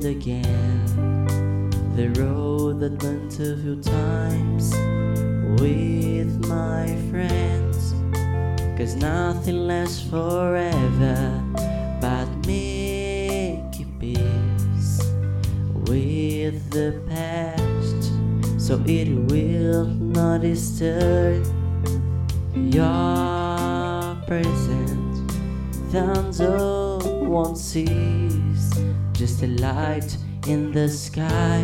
again the road that went a few times with my friends. 'Cause nothing lasts forever but making peace with the past, so it will not disturb your present. Thunder won't cease, just a light in the sky,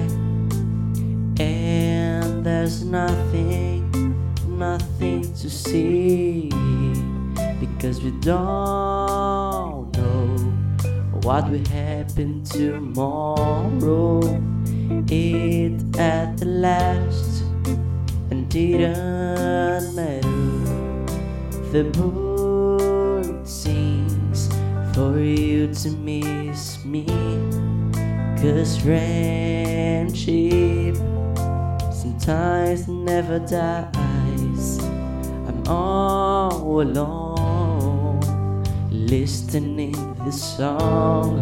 and there's nothing to see, because we don't know what will happen tomorrow. It at the last and didn't matter. The bird sings for you to miss me, 'cause friendship sometimes never dies. I'm all alone listening this song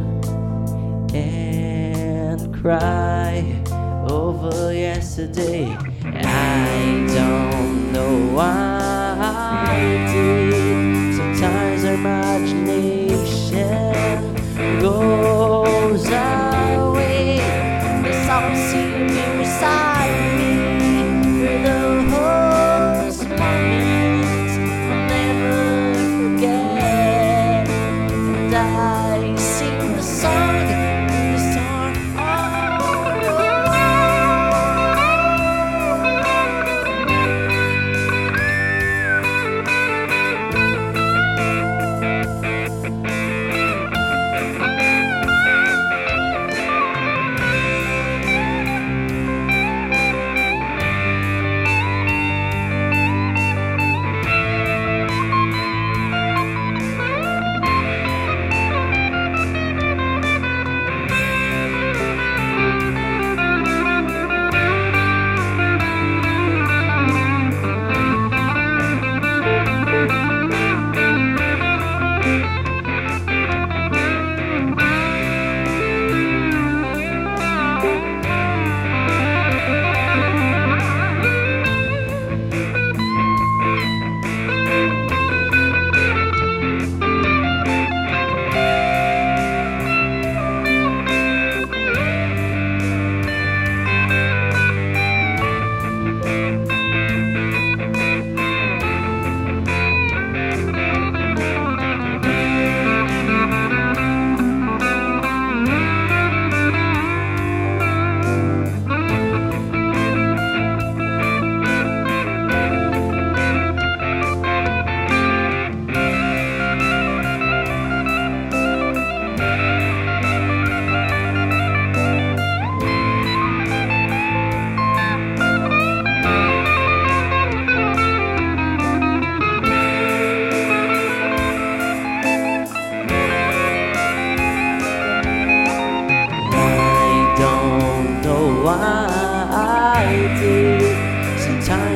and cry over yesterday. I don't know why I did. Sometimes our imagination goes away. The song seems beside me through the hopeless moments I'll never forget. And I sing the song. Why I did. Sometimes